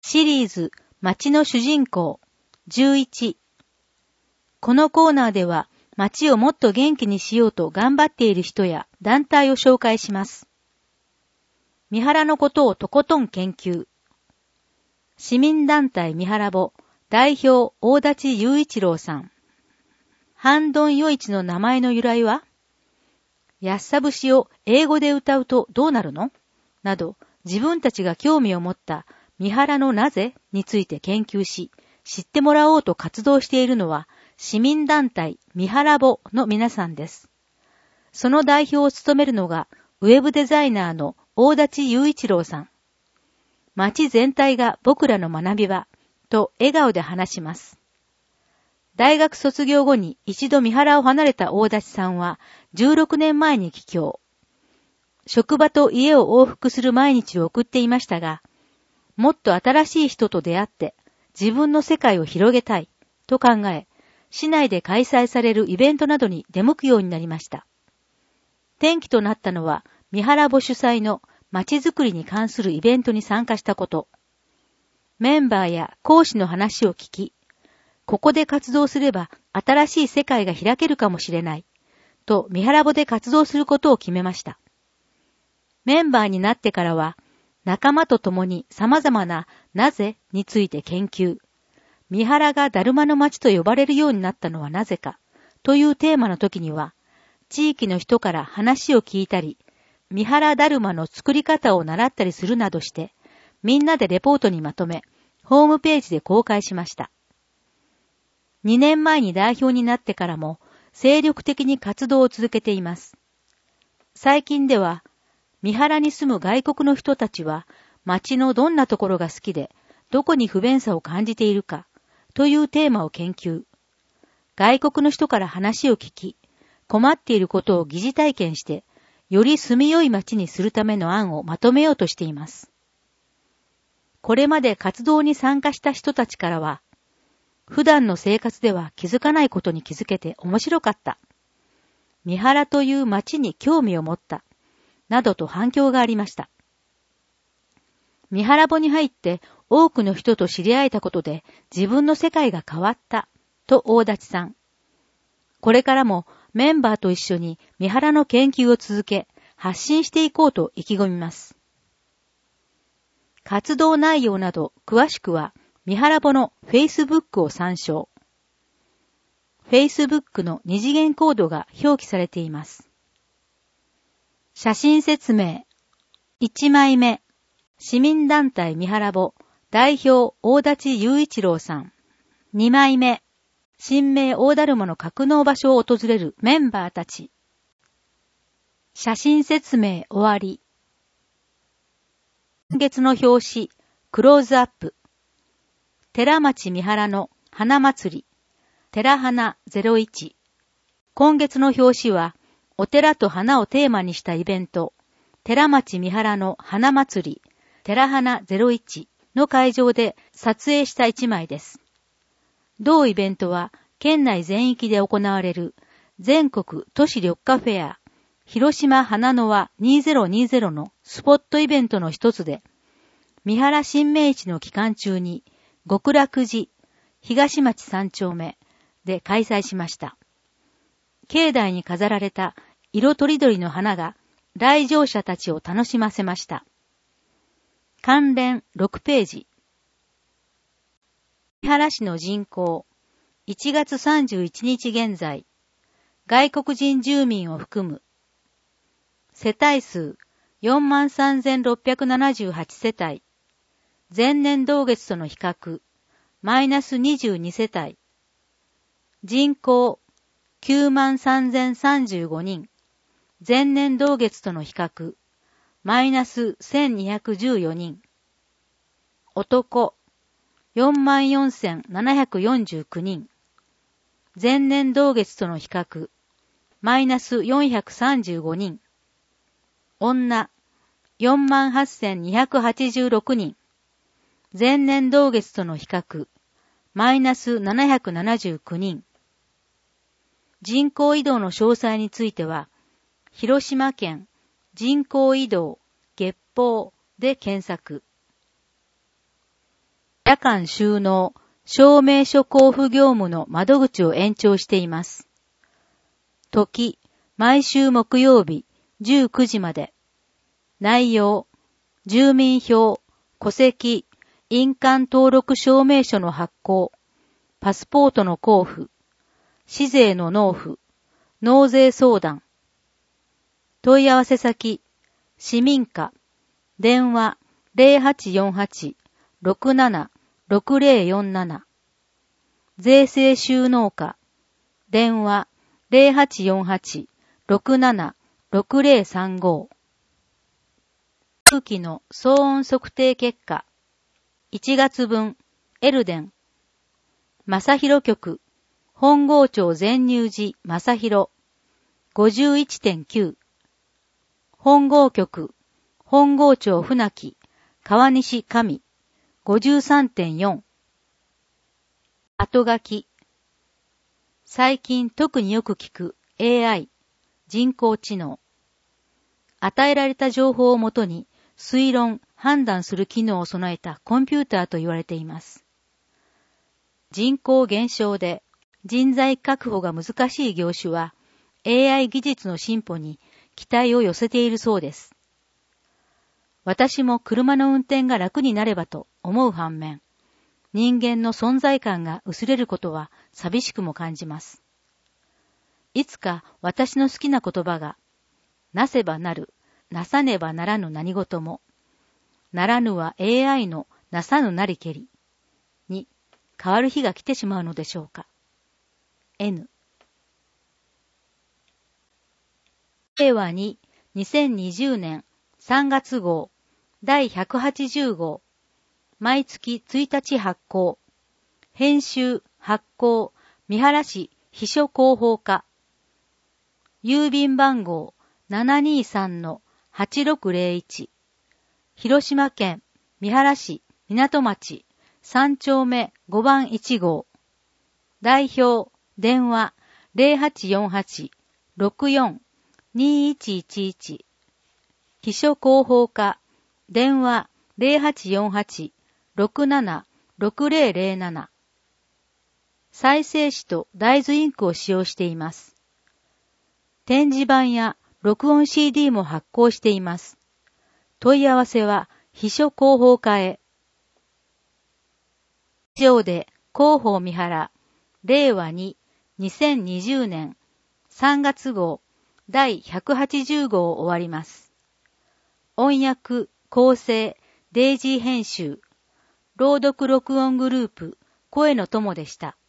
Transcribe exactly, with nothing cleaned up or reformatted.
シリーズ街の主人公じゅういち。このコーナーでは街をもっと元気にしようと頑張っている人や団体を紹介します。三原のことをとことん研究。市民団体三原ぼ代表大立雄一郎さん。半ドン夜市の名前の由来は？やっさ節を英語で歌うとどうなるの？など自分たちが興味を持った三原のなぜについて研究し、知ってもらおうと活動しているのは市民団体三原ぼの皆さんです。その代表を務めるのがウェブデザイナーの大立雄一郎さん。街全体が僕らの学び場と笑顔で話します。大学卒業後に一度三原を離れた大立さんはじゅうろくねんまえに帰郷。職場と家を往復する毎日を送っていましたが、もっと新しい人と出会って自分の世界を広げたいと考え、市内で開催されるイベントなどに出向くようになりました。転機となったのは三原ぼ主催の街づくりに関するイベントに参加したこと。メンバーや講師の話を聞き、ここで活動すれば新しい世界が開けるかもしれないと三原ぼで活動することを決めました。メンバーになってからは仲間と共に様々ななぜについて研究。三原がだるまの町と呼ばれるようになったのはなぜかというテーマの時には、地域の人から話を聞いたり、三原だるまの作り方を習ったりするなどして、みんなでレポートにまとめ、ホームページで公開しました。にねんまえに代表になってからも、精力的に活動を続けています。最近では、三原に住む外国の人たちは、街のどんなところが好きで、どこに不便さを感じているか、というテーマを研究。外国の人から話を聞き、困っていることを疑似体験して、より住みよい街にするための案をまとめようとしています。これまで活動に参加した人たちからは、普段の生活では気づかないことに気づけて面白かった。三原という街に興味を持った。などと反響がありました。三原ぼに入って多くの人と知り合えたことで自分の世界が変わったと大立さん。これからもメンバーと一緒に三原の研究を続け発信していこうと意気込みます。活動内容など詳しくは三原ぼの Facebook を参照。Facebook の二次元コードが表記されています。写真説明。いちまいめ。市民団体三原ぼ代表大立雄一郎さん。にまいめ。新名大だるまの格納場所を訪れるメンバーたち。写真説明終わり。今月の表紙、クローズアップ。寺町三原の花祭り、寺花ゼロいち。今月の表紙は、お寺と花をテーマにしたイベント、寺町三原の花祭り、寺花ゼロいちの会場で撮影した一枚です。同イベントは、県内全域で行われる全国都市緑化フェア、広島花の輪にせんにじゅうのスポットイベントの一つで、三原新名市の期間中に、極楽寺、東町三丁目で開催しました。境内に飾られた色とりどりの花が来場者たちを楽しませました。関連ろくページ。三原市の人口、いちがつさんじゅういちにち現在、外国人住民を含む、世帯数 よんまんさんぜんろっぴゃくななじゅうはち 世帯、前年同月との比較、マイナスにじゅうにせたい。人口、きゅうまんさんぜんさんじゅうごにん。前年同月との比較、マイナスせんにひゃくじゅうよにん。男、よんまんよんせんななひゃくよんじゅうきゅうにん。前年同月との比較、マイナスよんひゃくさんじゅうごにん。女、よんまんはっせんにひゃくはちじゅうろくにん。前年同月との比較、マイナスななひゃくななじゅうきゅうにん。人口移動の詳細については、広島県人口移動月報で検索。 夜間収納、証明書交付業務の窓口を延長しています。時、毎週木曜日じゅうくじまで。内容、住民票、戸籍、印鑑登録証明書の発行、パスポートの交付、市税の納付、納税相談。問い合わせ先、市民課、電話 ゼロはちよんはち ろくなな ろくゼロよんなな。税制収納課、電話 ゼロはちよんはち ろくなな ろくゼロさんご。空気の騒音測定結果、いちがつ分、エルデン。正広局、本郷町全入寺正広、ごじゅういってんきゅう。本郷局、本郷町船木、川西上、ごじゅうさんてんよん。後書き。最近特によく聞く エーアイ、人工知能。与えられた情報をもとに推論、判断する機能を備えたコンピューターと言われています。人口減少で人材確保が難しい業種は エーアイ 技術の進歩に期待を寄せているそうです。私も車の運転が楽になればと思う反面、人間の存在感が薄れることは寂しくも感じます。いつか私の好きな言葉が、なせばなる、なさねばならぬ何事も、ならぬは エーアイ のなさぬなりけり、に変わる日が来てしまうのでしょうか。N。れいわににせんにじゅうねんさんがつ号だいひゃくはちじゅう号毎月ついたち発行編集発行三原市秘書広報課郵便番号 ななにさんのはちろくゼロいち 広島県三原市港町さんちょうめごばんいち号代表電話 ゼロはちよんはち ろくよん にいちいちいち 秘書広報課電話 ゼロはちよんはち ろくなな ろくゼロゼロなな 再生紙と大豆インクを使用しています。展示板や録音 シーディー も発行しています。問い合わせは秘書広報課へ。以上で広報三原れいわににせんにじゅうねんさんがつ号だいひゃくはちじゅう号を終わります。音訳、構成、デイジー編集、朗読録音グループ、声の友でした。